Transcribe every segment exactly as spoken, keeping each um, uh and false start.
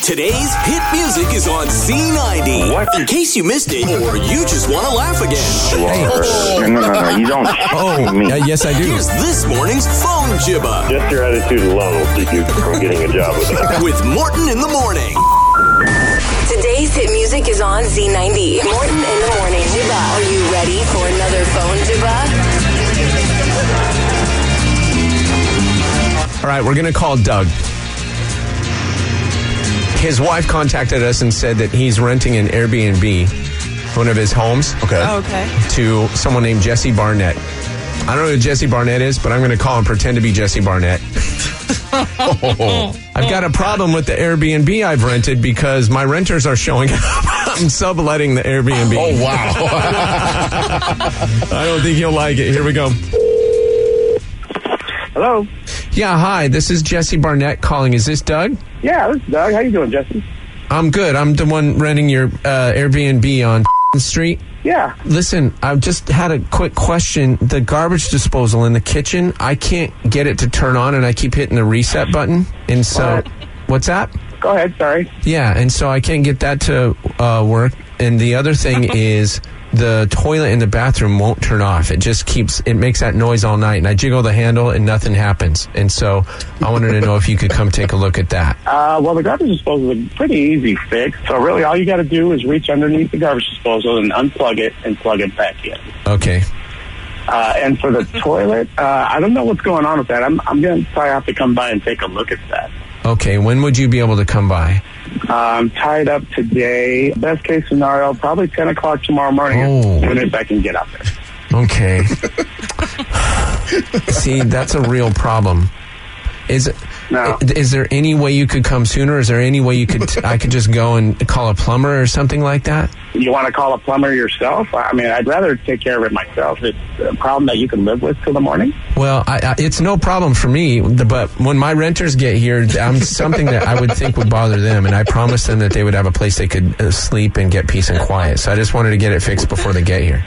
Today's hit music is on Z ninety. What? In case you missed it, or you just want to laugh again. Hey. No, no, no, no. You don't. Oh, me. uh, yes, I do. Here's this morning's phone jibba Just your attitude alone will keep you from getting a job with us. with Morton in the morning. Today's hit music is on Z ninety. Morton in the morning. Jibba. Are you ready for another phone jibba? All right, we're going to call Doug. His wife contacted us and said that he's renting an Airbnb, one of his homes, Okay. Oh, okay. to someone named Jesse Barnett. I don't know who Jesse Barnett is, but I'm going to call him pretend to be Jesse Barnett. I've got a problem with the Airbnb I've rented because my renters are showing up. I'm subletting the Airbnb. Oh, wow. I don't think he'll like it. Here we go. Hello. Yeah, hi. This is Jesse Barnett calling. Is this Doug? Yeah, this is Doug. How you doing, Jesse? I'm good. I'm the one renting your uh, Airbnb on Street. Yeah. Listen, I just had a quick question. The garbage disposal in the kitchen, I can't get it to turn on, and I keep hitting the reset button. And so, What? what's that? Go ahead. Sorry. Yeah, and so I can't get that to uh, work. And the other thing is the toilet in the bathroom won't turn off. It just keeps, it makes that noise all night. And I jiggle the handle and nothing happens. And so I wanted to know if you could come take a look at that. Uh, well, the garbage disposal is a pretty easy fix. So really, all you got to do is reach underneath the garbage disposal and unplug it and plug it back in. Okay. Uh, and for the toilet, uh, I don't know what's going on with that. I'm, I'm going to probably have to come by and take a look at that. Okay, when would you be able to come by? Uh, I'm tied up today. Best case scenario, probably ten o'clock tomorrow morning. Oh. As soon as I can get up there. Okay. See, that's a real problem. Is No. is there any way you could come sooner? Is there any way you could I could just go and call a plumber or something like that? You want to call a plumber yourself? I mean, I'd rather take care of it myself. It's a problem that you can live with till the morning. Well, I, I, it's no problem for me, but when my renters get here, I'm something that I would think would bother them, and I promised them that they would have a place they could uh, sleep and get peace and quiet. So I just wanted to get it fixed before they get here.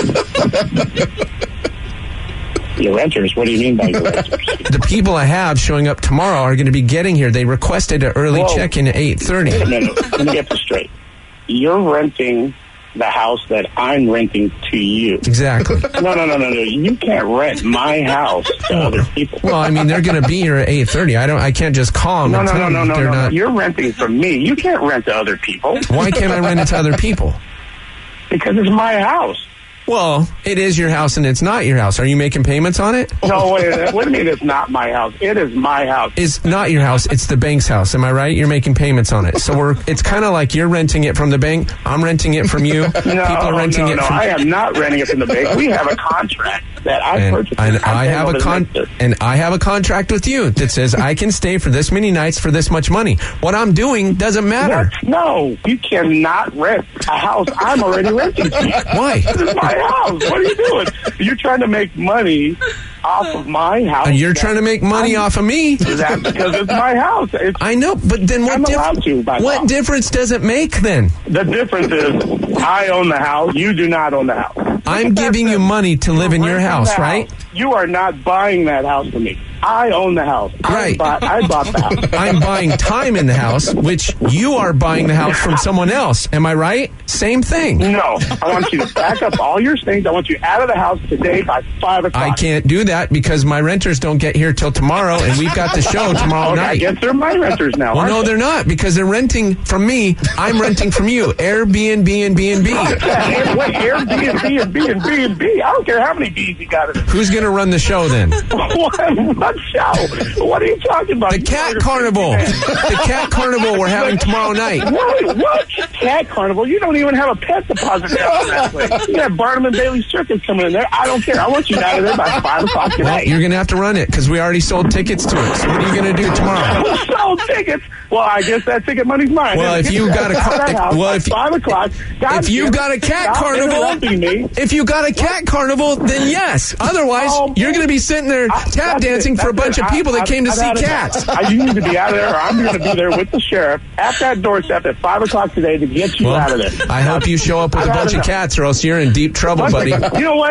Your renters? What do you mean by your renters? The people I have showing up tomorrow are going to be getting here. They requested an early Whoa. check-in at eight thirty. Wait a minute. Let me get this straight. You're renting the house that I'm renting to you. Exactly. No, no, no, no, no. You can't rent my house to other people. Well, I mean, they're going to be here at eight thirty. I don't. I can't just call them No, and no, tell no, no, them no, they're no. not. You're renting from me. You can't rent to other people Why can't I rent it to other people? because it's my house. Well, it is your house and it's not your house. Are you making payments on it? No, wait a minute. What do you mean it's not my house? It is my house. It's not your house. It's the bank's house. Am I right? You're making payments on it. So we're. It's kind of like you're renting it from the bank. I'm renting it from you. No, People are renting no, it no. from. I am not renting it from the bank. We have a contract that I And, purchased. and I'm I have a able to con rent it. and I have a contract with you that says I can stay for this many nights for this much money. What I'm doing doesn't matter. What? No, you cannot rent a house I'm already renting to you. Why? This is my house. What are you doing? You're trying to make money off of my house. And you're trying to make money I'm- off of me. That's because it's my house. It's, I know, but then what? I'm dif- allowed to by what law. difference does it make then? The difference is I own the house. You do not own the house. I'm giving you money to live in your Renting house, the right? house. You are not buying that house from me. I own the house. Right. I bought, I bought the house. I'm buying time in the house, which you are buying the house from someone else. Am I right? Same thing. No, I want you to back up all your things. I want you out of the house today by five o'clock. I can't do that because my renters don't get here till tomorrow, and we've got the show tomorrow Okay, I night. guess they're my renters now. Well, aren't no, they? they're not because they're renting from me. I'm renting from you. Airbnb and B and B. Yeah, wait, Airbnb and B and B and B. I don't care how many B's you got in it. Who's going to run the show then? What, what show? What are you talking about? The You Cat are a Carnival. crazy man. The Cat Carnival we're having tomorrow night. What? What? Cat Carnival? You don't even have a pet deposit down that place. You got Barnum and Bailey Circus coming in there. I don't care. I want you out of there by five o'clock Well, tonight. you're going to have to run it because we already sold tickets to it. So what are you going to do tomorrow? Sold tickets. Well, I guess that ticket money's mine. Well, if Get you your got a ass out of car- that house well, by if you- five o'clock. God If you've damn it. got a cat Stop carnival, interrupting me. if you got a cat carnival, then yes. Otherwise, Oh, you're going to be sitting there I- tap that's dancing it. for a That's bunch it. of people I- that came to I've see had it. cats. I, you need to be out of there, or I'm going to be there with the sheriff at that doorstep at five o'clock today to get you Well, out of there. I hope you show up with a I've had bunch of enough. cats, or else you're in deep trouble, buddy. You know what?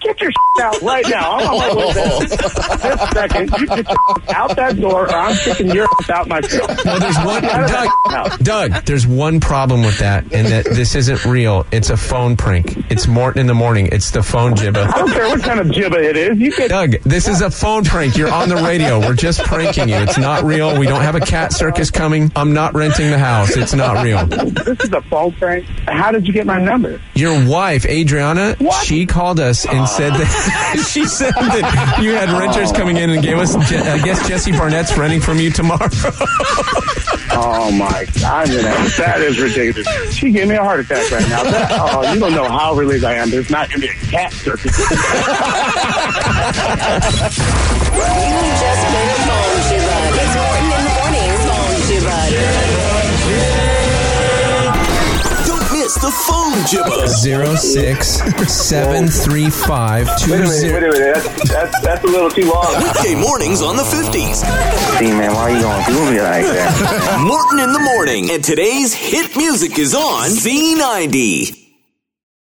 Get your out right now. I'm on my way there. This second, you get your out that door, or I'm kicking your out myself. Well, there's one, Doug, Doug, there's one problem with that, and that this isn't real. It's a phone prank. It's Morton in the morning. It's the phone jibba. I don't care what kind of jibba it is. You get Doug, this is a phone prank. You're on the radio. We're just pranking you. It's not real. We don't have a cat circus coming. I'm not renting the house. It's not real. This is a phone prank. How did you get my number? Your wife, Adriana, What? she called us and said that she said that you had renters coming in and gave us, Je- I guess Jesse Barnett's renting from you tomorrow. Oh my God, that is ridiculous. She gave me a heart attack right now. That, oh, you don't know how relieved I am. There's not going to be a cat circus. You just made a phone jibba. It's Morton in the morning phone jibba. Don't miss the phone jibba. Zero six seven three five two Wait a minute, wait zero. a minute. That's, that's, that's a little too long. Weekday mornings on the fifties. See, man, why you gonna do me like that? Morton in the morning. And today's hit music is on Z ninety.